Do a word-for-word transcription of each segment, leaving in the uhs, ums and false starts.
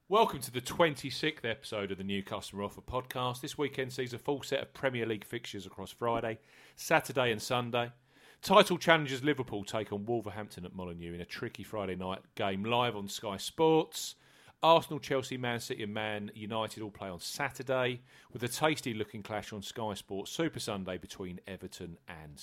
Welcome to the twenty-sixth episode of the New Customer Offer podcast. This weekend sees a full set of Premier League fixtures across Friday, Saturday and Sunday. Title challengers Liverpool take on Wolverhampton at Molineux in a tricky Friday night game live on Sky Sports. Arsenal, Chelsea, Man City and Man United all play on Saturday, with a tasty-looking clash on Sky Sports Super Sunday between Everton and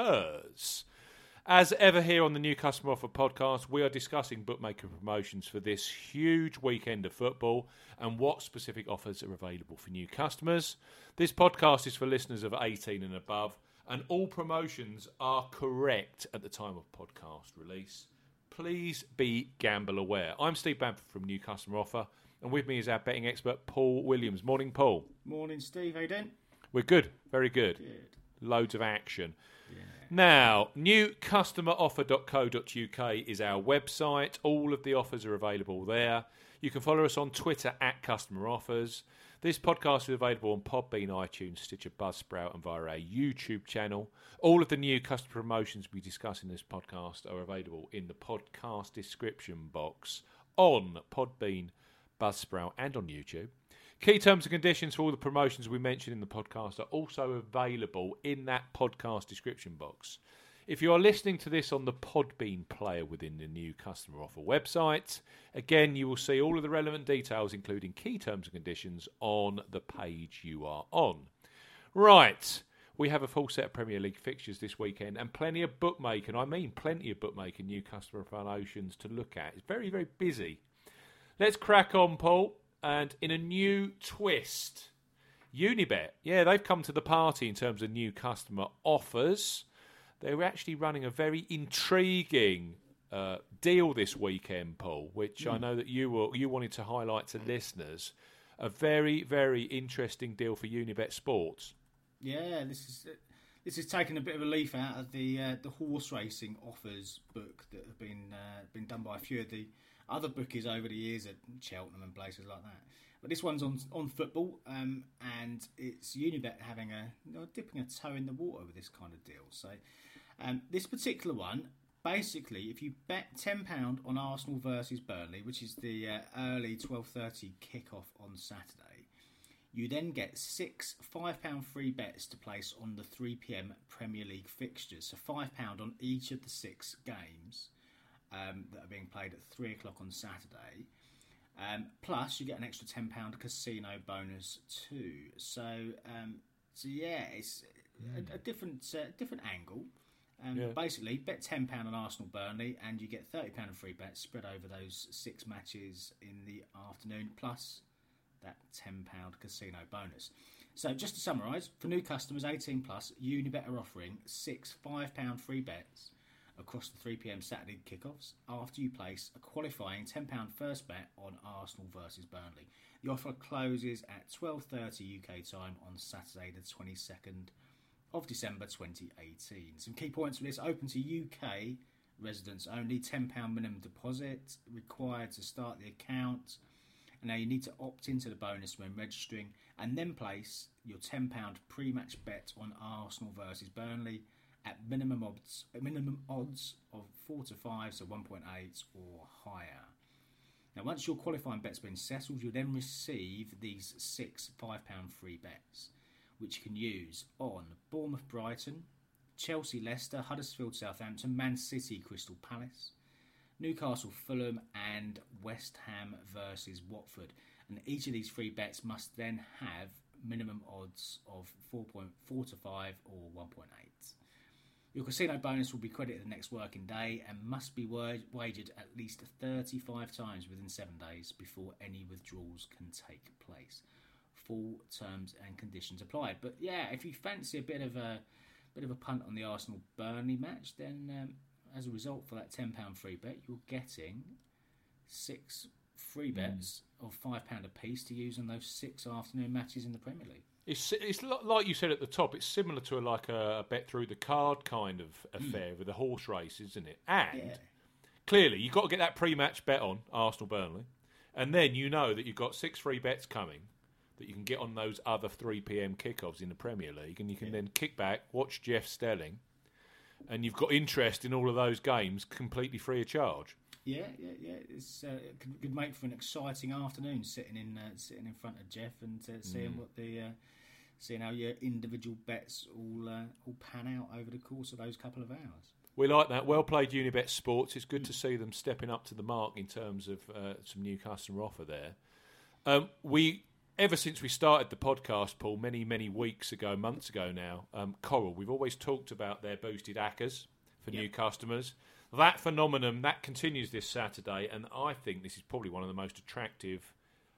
Spurs. As ever here on the New Customer Offer podcast, we are discussing bookmaker promotions for this huge weekend of football and what specific offers are available for new customers. This podcast is for listeners of eighteen and above, and all promotions are correct at the time of podcast release. Please be gamble aware. I'm Steve Bamford from New Customer Offer, and with me is our betting expert, Paul Williams. Morning, Paul. Morning, Steve. How you doing? We're good. Very good. Good. Loads of action. Yeah. Now, new customer offer dot co dot uk is our website. All of the offers are available there. You can follow us on Twitter at Customer Offers. This podcast is available on Podbean, iTunes, Stitcher, Buzzsprout and via our YouTube channel. All of the new customer promotions we discuss in this podcast are available in the podcast description box on Podbean, Buzzsprout and on YouTube. Key terms and conditions for all the promotions we mentioned in the podcast are also available in that podcast description box. If you are listening to this on the Podbean player within the new customer offer website, again, you will see all of the relevant details, including key terms and conditions, on the page you are on. Right, we have a full set of Premier League fixtures this weekend and plenty of bookmaker, and I mean plenty of bookmaker new customer promotions to look at. It's very, very busy. Let's crack on, Paul. And in a new twist, Unibet, yeah, they've come to the party in terms of new customer offers. They were actually running a very intriguing uh, deal this weekend, Paul, which mm. I know that you were you wanted to highlight to listeners. A very, very interesting deal for Unibet Sports. Yeah, this is this is taking a bit of a leaf out of the uh, the horse racing offers book that have been uh, been done by a few of the other bookies over the years at Cheltenham and places like that. But this one's on on football, um, and it's Unibet having a you know, dipping a toe in the water with this kind of deal. So um, this particular one, basically, if you bet ten pounds on Arsenal versus Burnley, which is the uh, early twelve thirty kickoff on Saturday, you then get six five pound free bets to place on the three p.m. Premier League fixtures. So five pounds on each of the six games Um, that are being played at three o'clock on Saturday. Um, plus, you get an extra ten pounds casino bonus too. So, um, so yeah, it's a, a different uh, different angle. Um, yeah. Basically, bet ten pounds on Arsenal Burnley and you get thirty pounds of free bets spread over those six matches in the afternoon, plus that ten pounds casino bonus. So, just to summarise, for new customers eighteen plus, Unibet are offering six five pounds free bets across the three p.m. Saturday kickoffs after you place a qualifying ten pounds first bet on Arsenal versus Burnley. The offer closes at twelve thirty U K time on Saturday the twenty-second of December twenty eighteen. Some key points for this: open to U K residents only, ten pounds minimum deposit required to start the account. And now you need to opt into the bonus when registering and then place your ten pounds pre-match bet on Arsenal versus Burnley at minimum odds, minimum odds of four to five, so one point eight or higher. Now, once your qualifying bet's been settled, you'll then receive these six five pound free bets, which you can use on Bournemouth Brighton, Chelsea Leicester, Huddersfield Southampton, Man City Crystal Palace, Newcastle Fulham and West Ham versus Watford. And each of these free bets must then have minimum odds of four point four to five or one point eight. Your casino bonus will be credited the next working day and must be wagered at least thirty-five times within seven days before any withdrawals can take place. Full terms and conditions applied. But yeah, if you fancy a bit of a bit of a punt on the Arsenal Burnley match, then um, as a result for that ten pounds free bet, you're getting six free bets mm. of five pounds a piece to use on those six afternoon matches in the Premier League. It's it's like you said at the top. It's similar to a, like a, a bet through the card kind of affair mm. with the horse race, isn't it? And yeah. clearly, you've got to get that pre-match bet on Arsenal Burnley, and then you know that you've got six free bets coming that you can get on those other three p.m. kickoffs in the Premier League, and you can yeah. then kick back, watch Jeff Stelling, and you've got interest in all of those games completely free of charge. Yeah, yeah, yeah. It's uh, it could, could make for an exciting afternoon sitting in uh, sitting in front of Jeff and uh, seeing Mm. what the uh, seeing how your individual bets all uh, all pan out over the course of those couple of hours. We like that. Well played, Unibet Sports. It's good to see them stepping up to the mark in terms of uh, some new customer offer there. Um, we, ever since we started the podcast, Paul, many, many weeks ago, months ago now, um, Coral, we've always talked about their boosted A C As for Yep. new customers. That phenomenon, that continues this Saturday, and I think this is probably one of the most attractive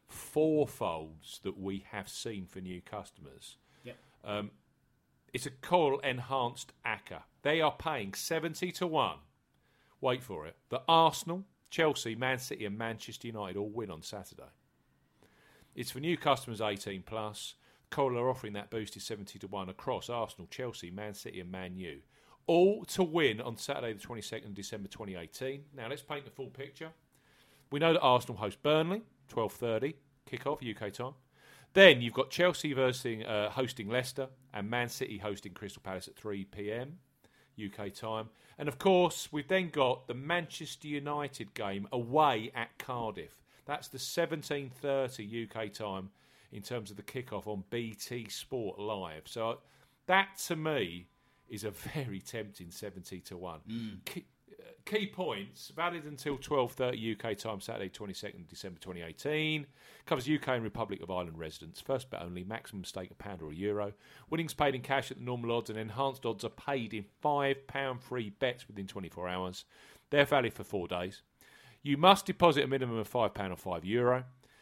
fourfolds that we have seen for new customers. Yep. Um, It's a Coral enhanced A C A. They are paying seventy to one. Wait for it. That Arsenal, Chelsea, Man City and Manchester United all win on Saturday. It's for new customers eighteen plus. Coral are offering that boosted seventy to one across Arsenal, Chelsea, Man City and Man U. All to win on Saturday the twenty-second of December twenty eighteen. Now let's paint the full picture. We know that Arsenal host Burnley, twelve thirty, kick-off U K time. Then you've got Chelsea versus, uh, hosting Leicester and Man City hosting Crystal Palace at three p.m. U K time. And of course, we've then got the Manchester United game away at Cardiff. That's the seventeen thirty U K time in terms of the kickoff on B T Sport Live. So that, to me, is a very tempting seventy to one. Mm. Key, uh, key points, valid until twelve thirty U K time, Saturday twenty-second December twenty eighteen. Covers U K and Republic of Ireland residents. First bet only, maximum stake a pound or a euro. Winnings paid in cash at the normal odds, and enhanced odds are paid in five pound free bets within twenty-four hours. They're valid for four days. You must deposit a minimum of five pounds or five euro.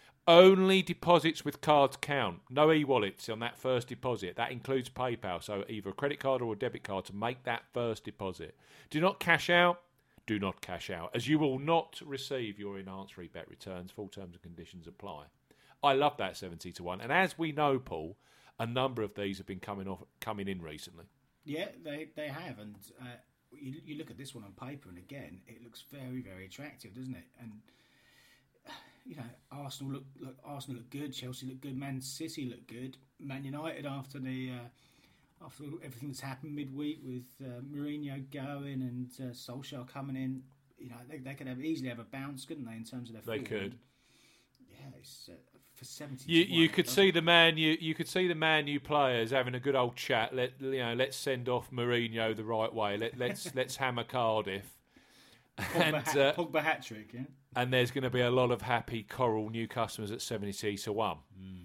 Only deposits with cards count. No e-wallets on that first deposit. That includes PayPal, so either a credit card or a debit card to make that first deposit. Do not cash out. Do not cash out, as you will not receive your enhanced free bet returns. Full terms and conditions apply. I love that seventy to one. And as we know, Paul, a number of these have been coming off, coming in recently. Yeah, they they have, and uh, you, you look at this one on paper, and again, it looks very very attractive, doesn't it? And you know, Arsenal look, look Arsenal look good, Chelsea look good, Man City look good, Man United after the uh, after everything that's happened midweek with uh, Mourinho going and uh, Solskjaer coming in, you know, they, they could have easily have a bounce, couldn't they, in terms of their They form? could. Yeah, it's, uh, for seventy. You to one, you it could doesn't- see the man you you could see the Man U players having a good old chat. Let you know, let's send off Mourinho the right way. Let let's let's hammer Cardiff. Pogba, And hat, uh, Pogba hat trick, yeah. and there's going to be a lot of happy Coral new customers at seventy to one.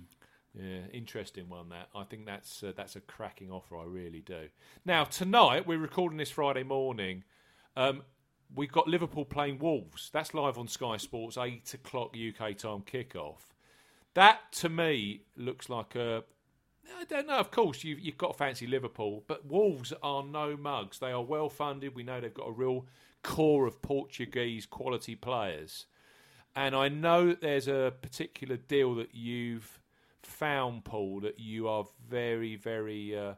Yeah, interesting one. That I think that's uh, that's a cracking offer. I really do. Now tonight we're recording this Friday morning. Um, we've got Liverpool playing Wolves. That's live on Sky Sports, eight o'clock U K time kickoff. That to me looks like a. I don't know. Of course, you've, you've got to fancy Liverpool, but Wolves are no mugs. They are well funded. We know they've got a real core of Portuguese quality players, and I know that there's a particular deal that you've found, Paul, that you are very, very uh,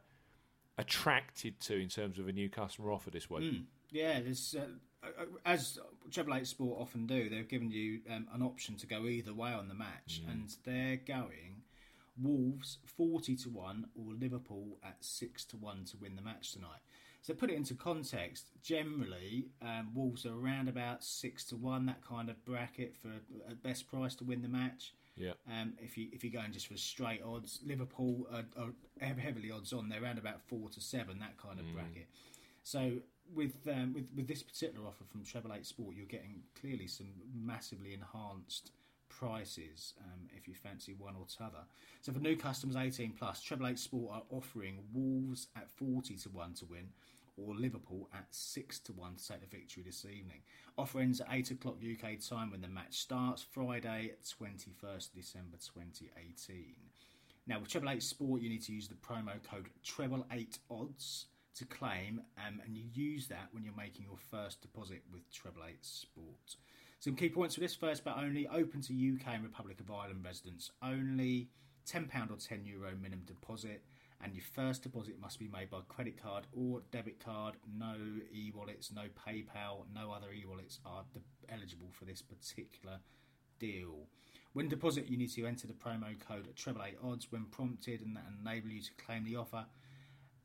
attracted to in terms of a new customer offer this week. Mm. Yeah, there's uh, as Treble Eight Sport often do. They've given you um, an option to go either way on the match, Mm. and they're going Wolves forty to one or Liverpool at six to one to win the match tonight. So put it into context. Generally, um, Wolves are around about six to one, that kind of bracket for a best price to win the match. Yeah. Um, if you if you're going just for straight odds, Liverpool are, are heavily odds on. They're around about four to seven, that kind of Mm. bracket. So with um, with with this particular offer from Treble Eight Sport, you're getting clearly some massively enhanced prices um, if you fancy one or t'other. So for new customers eighteen plus, Treble Eight Sport are offering Wolves at forty to one to win, or Liverpool at six to one to take the victory this evening. Offer ends at eight o'clock U K time when the match starts, Friday, twenty-first December twenty eighteen. Now, with Treble Eight Sport, you need to use the promo code Treble Eight Odds to claim, um, and you use that when you're making your first deposit with Treble Eight Sport. Some key points for this: first bet only, open to U K and Republic of Ireland residents only, ten pounds or ten euro minimum deposit, and your first deposit must be made by credit card or debit card. No e-wallets, no PayPal, no other e-wallets are de- eligible for this particular deal. When deposit, you need to enter the promo code Treble Eight Odds when prompted, and that will enable you to claim the offer.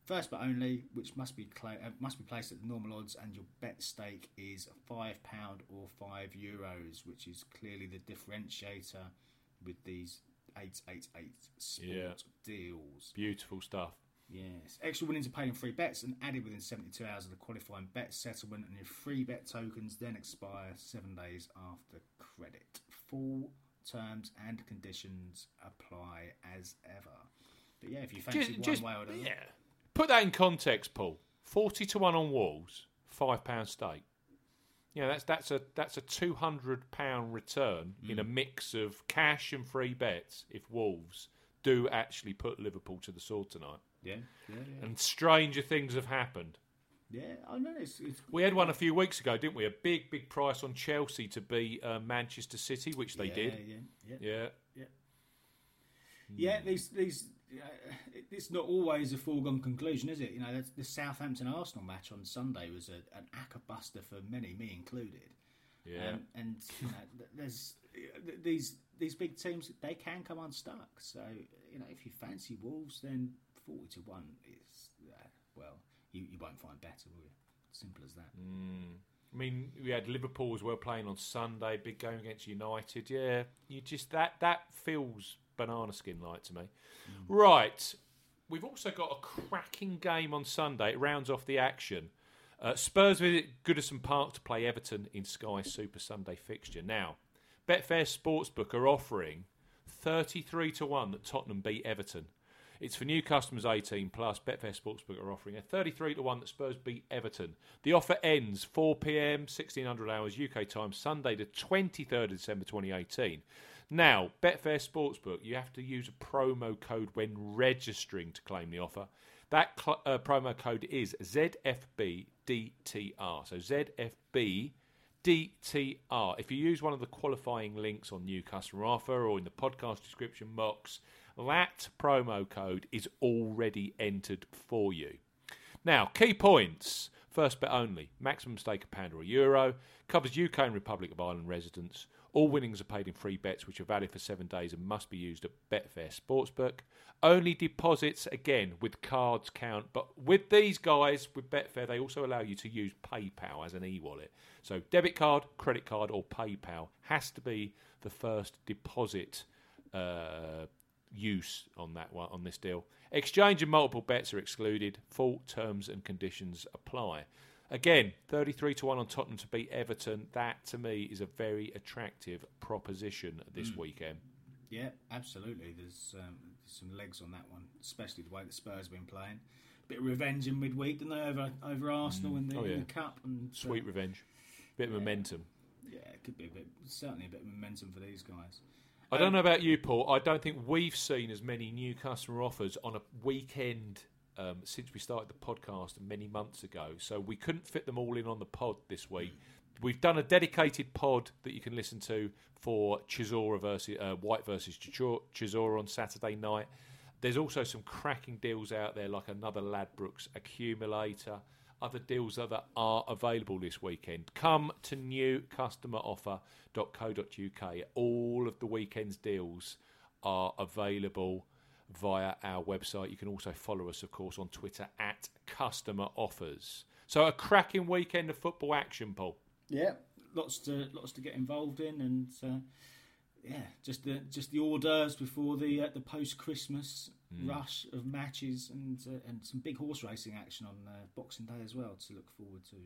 First but only, which must be cla- uh, must be placed at the normal odds, and your bet stake is five pound or five euros, which is clearly the differentiator with these eight eight eight sport Yeah. deals. Beautiful stuff. Yes. Extra winnings are paid in free bets and added within seventy-two hours of the qualifying bet settlement, and your free bet tokens then expire seven days after credit. Full terms and conditions apply as ever. But yeah, if you fancy Just, one just way or another. yeah. Put that in context, Paul. Forty to one on Wolves, five pound stake. Yeah, that's that's a that's a two hundred pound return mm. in a mix of cash and free bets if Wolves do actually put Liverpool to the sword tonight. Yeah, yeah, yeah. And stranger things have happened. Yeah, I know. It's, it's... We had one a few weeks ago, didn't we? A big, big price on Chelsea to beat uh, Manchester City, which they yeah, did. Yeah, yeah, yeah, yeah. Yeah, these these. Uh, it's not always a foregone conclusion, is it? You know, the Southampton Arsenal match on Sunday was a, an acca buster for many, me included. Yeah, um, and you know, there's these these big teams, they can come unstuck. So you know, if you fancy Wolves, then forty to one is uh, well, you, you won't find better, will you? Simple as that. Mm. I mean, we had Liverpool as well playing on Sunday, big game against United. Yeah, you just that that feels banana skin like to me. Mm. Right, we've also got a cracking game on Sunday. It rounds off the action. Uh, Spurs visit Goodison Park to play Everton in Sky Super Sunday fixture. Now, Betfair Sportsbook are offering thirty-three to one that Tottenham beat Everton. It's for new customers eighteen plus. Betfair Sportsbook are offering a thirty-three to one that Spurs beat Everton. The offer ends four p.m, sixteen hundred hours U K time, Sunday the twenty-third of December twenty eighteen. Now, Betfair Sportsbook, you have to use a promo code when registering to claim the offer. That cl- uh, promo code is Z F B D T R. So Z F B D T R. If you use one of the qualifying links on new customer offer or in the podcast description box, that promo code is already entered for you. Now, key points. First bet only. Maximum stake a pound or a euro. Covers U K and Republic of Ireland residents. All winnings are paid in free bets, which are valid for seven days and must be used at Betfair Sportsbook. Only deposits, again, with cards count. But with these guys, with Betfair, they also allow you to use PayPal as an e-wallet. So debit card, credit card, or PayPal has to be the first deposit uh, use on that one, on this deal. Exchange and multiple bets are excluded. Full terms and conditions apply. Again, thirty-three to one on Tottenham to beat Everton. That, to me, is a very attractive proposition this mm. weekend. Yeah, absolutely. There's, um, there's some legs on that one, especially the way the Spurs have been playing. Bit of revenge in midweek, didn't they, over over Arsenal mm. in, the, oh, yeah. in the Cup? And, Sweet uh, revenge. Bit of yeah. momentum. Yeah, it could be a bit, certainly a bit of momentum for these guys. I don't know about you, Paul. I don't think we've seen as many new customer offers on a weekend um, since we started the podcast many months ago. So we couldn't fit them all in on the pod this week. We've done a dedicated pod that you can listen to for Chisora versus uh, White versus Chisora on Saturday night. There's also some cracking deals out there, like another Ladbrokes accumulator. Other deals that are available this weekend. Come to new customer offer dot co dot U K. All of the weekend's deals are available via our website. You can also follow us, of course, on Twitter at Customer Offers. So a cracking weekend of football action, Paul. Yeah, lots to lots to get involved in, and uh, yeah, just the just the hors d'oeuvres before the uh, the post Christmas mm. rush of matches, and uh, and some big horse racing action on uh, Boxing Day as well to look forward to.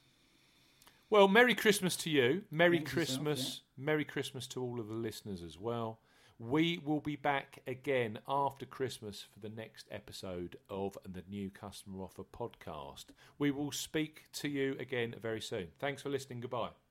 Well, Merry Christmas to you. Merry Thanks Christmas. yourself, yeah. Merry Christmas to all of the listeners as well. We will be back again after Christmas for the next episode of the New Customer Offer podcast. We will speak to you again very soon. Thanks for listening. Goodbye.